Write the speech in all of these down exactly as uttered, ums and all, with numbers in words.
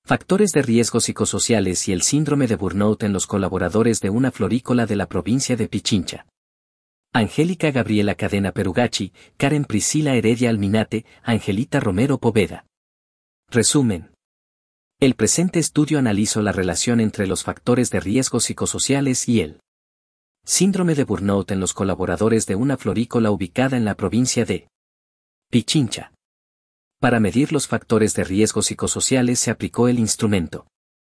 Factores de riesgo psicosociales y el síndrome de burnout en los colaboradores de una florícola de la provincia de Pichincha. Angélica Gabriela Cadena Perugachi, Karen Priscila Heredia Alminate, Angelita Romero Poveda. Resumen. El presente estudio analizó la relación entre los factores de riesgo psicosociales y el síndrome de burnout en los colaboradores de una florícola ubicada en la provincia de Pichincha. Para medir los factores de riesgo psicosociales se aplicó el instrumento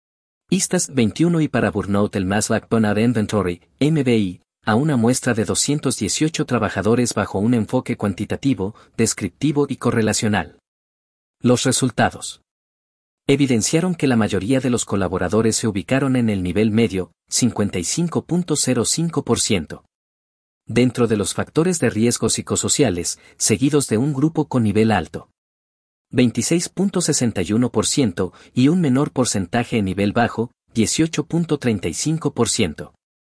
I S T A S veintiuno y para burnout el Mass Backbone Inventory, M B I, a una muestra de doscientos dieciocho trabajadores bajo un enfoque cuantitativo, descriptivo y correlacional. Los resultados evidenciaron que la mayoría de los colaboradores se ubicaron en el nivel medio, cincuenta y cinco punto cero cinco por ciento. Dentro de los factores de riesgo psicosociales, seguidos de un grupo con nivel alto, veintiséis punto sesenta y uno por ciento, y un menor porcentaje en nivel bajo, dieciocho punto treinta y cinco por ciento.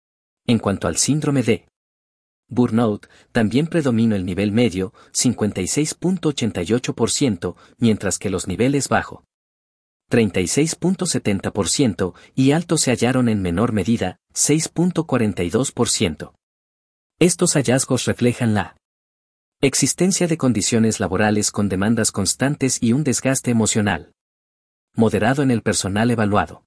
En cuanto al síndrome de burnout, también predomina el nivel medio, cincuenta y seis punto ochenta y ocho por ciento, mientras que los niveles bajo, treinta y seis punto setenta por ciento, y alto se hallaron en menor medida, seis punto cuarenta y dos por ciento. Estos hallazgos reflejan la existencia de condiciones laborales con demandas constantes y un desgaste emocional moderado en el personal evaluado.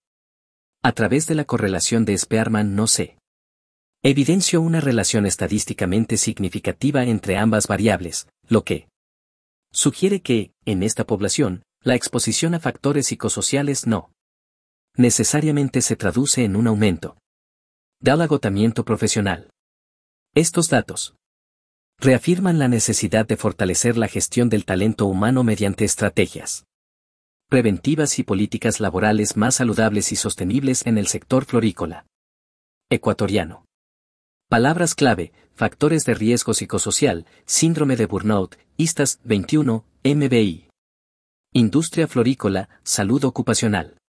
A través de la correlación de Spearman no se evidenció una relación estadísticamente significativa entre ambas variables, lo que sugiere que, en esta población, la exposición a factores psicosociales no necesariamente se traduce en un aumento del agotamiento profesional. Estos datos reafirman la necesidad de fortalecer la gestión del talento humano mediante estrategias preventivas y políticas laborales más saludables y sostenibles en el sector florícola ecuatoriano. Palabras clave: factores de riesgo psicosocial, síndrome de burnout, I S T A S veintiuno, M B I. Industria florícola, salud ocupacional.